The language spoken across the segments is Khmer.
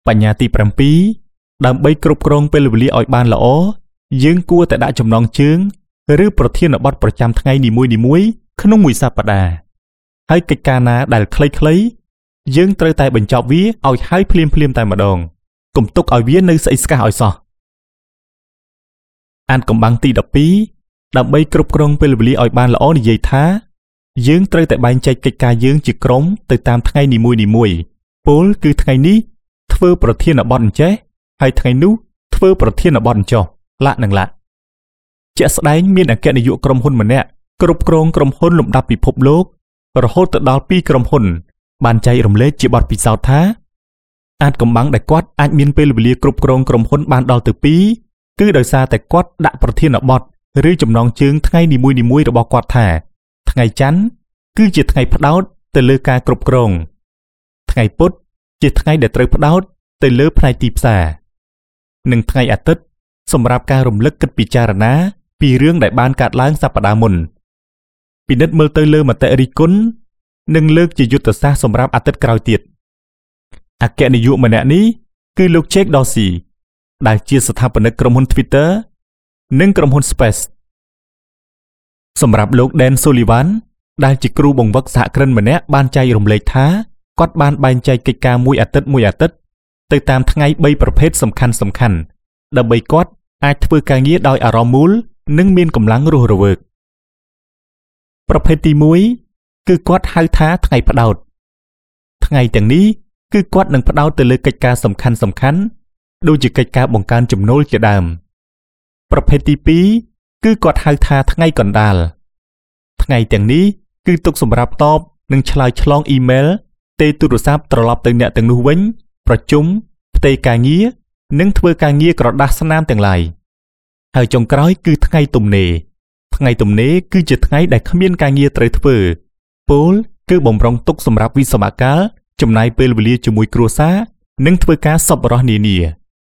បញ្ញាទី7ដើម្បីគ្រប់គ្រងពេលវេលាឲ្យបានល្អយើងគួរតែដាក់ចំណងជើងឬប្រធានបទប្រចាំថ្ងៃនីមួយៗក្នុងមួយសប្តាហ៍ហើយកិច្ចការណាដែលខ្លីៗយើងត្រូវតែបញ្ចប់វាឲ្យហើយភ្លាមតែម្ដងកុំទុកឲ្យវានៅស្អិចស្កះឲ្យសោះអានកំបាំងទី12ដើម្បីគ្រប់គ្រងពេលវេលាឲ្យបានល្អនិយាយថាយើងត្រូវតែបែងចែកកិច្ចការយើងជាក្រុមទៅតាមថ្ងៃនីមួយៗពលគឺថ្ងៃនេះធ្វើប្រធានបទអញ្ចេះហើយថ្ងៃនោះធ្វើប្រធានបទអញ្ចោះលក្ខនឹងលក្ខជាក់ស្ដែងមានអគ្គនាយកក្រុមហ៊ុនម្នាក់គ្រប់គ្រងក្រុមហ៊ុនលំដាប់ពិភពលោករហូតទៅដល់2ក្រុមហ៊ុនបានចែករំលែកជាបទពិសោធន៍ថាអាចកំបាំងដែលគាត់អាចមានពេលវេលាគ្រប់គ្រងក្រុមហ៊ុនបានដល់ទៅ2គឺដោយសារតែគាត់ដាក់ប្រធានបទឬចំណងជើងថ្ងៃនីមួយៗរបស់គាត់ថាថ្ងៃច័ន្ទគឺជាថ្ងៃផ្ដោតទៅលើការគ្រប់គ្រងថ្ងៃពុធជាថ្ងៃដែលត្រូវផ្ដោតទៅលើផ្នែកទីផ្សារនិងថ្ងៃអាទិត្យសម្រាប់ការរំលឹកគិតពិចារណាពីរឿងដែលបានកើតឡើងសប្តាហ៍មុនពិនិត្យមើលទៅលើមតិរិះគន់និងលើកជាយុទ្ធសាស្ត្រសម្រាប់អាទិត្យក្រោយទៀតអគ្គនាយកម្នាក់នេះគឺលោក Jack Dorsey ដែលជាស្ថាបនិកក្រុមហ៊ុន Twitter និងក្រុមហ៊ុន Space សម្រាប់លោក Dan Sullivan ដែលជាគ្រូបង្វឹកសហគ្រិនម្នាក់បានចែករំលែកថាគាត់បានបែងចែកកិច្ចការមួយអាទិត្យទៅតាមថ្ងៃ3ប្រភេទសំខាន់ដើម្បីគាត់អាចធ្វើការងារដោយអារម្មណ៍មូលនិងមានកម្លាំងរស់រវើកប្រភេទទី1គឺគាត់ហៅថាថ្ងៃផ្ដោតថ្ងៃទាំងនេះគឺគាត់នឹងផ្ដោតទៅលើកិច្ចការសំខាន់ដូចជាកិច្ចការបង្កើនចំណូលជាដើមប្រភេទទី2គឺគាត់ហៅថាថ្ងៃកណ្ដាលថ្ងៃទាំងនេះគឺទុកសម្រាប់តបនិងឆ្លើយឆ្លងអ៊ីមែលទេទូរស័ព្ទត្រឡប់ទៅអ្នកទាំងនោះវិញប្រជុំផ្ទេរការងារនិងធ្វើការងារក្រដាសស្នាមទាំងឡាយហើយចុងក្រោយគឺថ្ងៃទំនេរគឺជាថ្ងៃដែលគ្មានការងារត្រូវធ្វើពលគឺបំរុងទុកសម្រាប់វិស្សមកាលចំណាយពេលវេលាជាមួយគ្រួសារនិងធ្វើការសប្បុរសនានា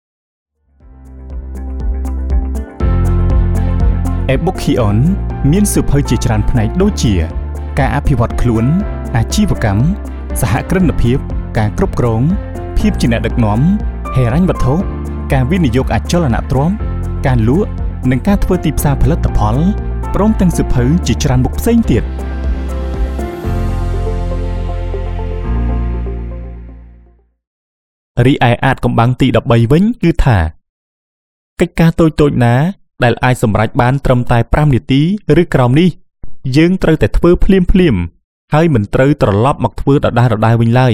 e-book Kion មានសៀវភៅជាច្រើនផ្នែកដូចជាការអភិវឌ្ឍខ្លួនអាជីវកម្មសហគ្រិនភាពការគ្រប់គ្រងភាពជាអ្នកដឹកនាំហិរញ្ញវត្ថុការវិនិយោគអចលនទ្រព្យការលក់និងការធ្វើទីផ្សារផលិតផលព្រមទាំងសៀវភៅជាច្រើនមុខផ្សេងទៀតរីឯអាចកំបាំងទី13វិញគឺថាកិច្ចការតូចៗណាដែលអាចសម្រេចបានត្រឹមតែ5នាទីឬក្រោមនេះយើងត្រូវតែធ្វើភ្លាមហើយមិនត្រូវត្រឡប់មកធ្វើដដែលវិញឡើយ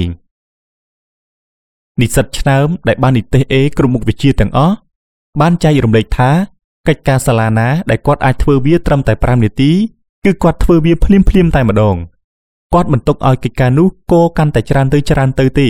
និស្សិតឆ្នើមដែលបាននិទ្ទេសAគ្រប់មុខវិជ្ជាទាំងអស់បានចែករំលែកថាកិច្ចការសាលាណាដែលគាត់អាចធ្វើវាត្រឹមតែ5នាទីគឺគាត់ធ្វើវាភ្លាមតែម្ដងគាត់មិនទុកឲ្យកិច្ចការនោះកកាន់តែច្រើនទៅទេ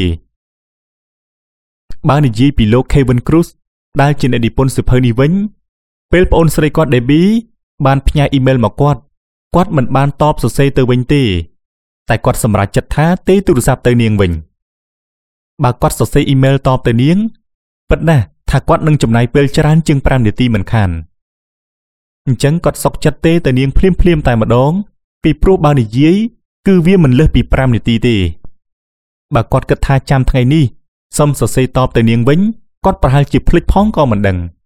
បើនិយាយពីលោក Kevin Kruse ដែលជាអ្នកនិពន្ធសៀវភៅនេះវិញពេលប្អូនស្រីគាត់ Debbie បានផ្ញើអ៊ីមែលមកគាត់មិនបានតបសរសេរទៅវិញទេតែគាត់សម្រេចចិត្តថាទេទូរស័ព្ទទៅនាងវិញបើគាត់សរសេរអ៊ីមែលតបទៅនាងពិតណាស់ថាគាត់នឹងចំណាយពេលច្រើនជាង5នាទីមិនខានអញ្ចឹងគាត់សុកចិត្តទេទៅនាងភ្លាមតែម្ដងពីព្រោះបើនិយាយគឺវាមិនលើសពី5នាទីទេបើគាត់គិតថាចាំថ្ងៃនេះសុំសរសេរតបទៅនាងវិញគាត់ប្រហែលជាភ្លេចផងក៏មិនដឹង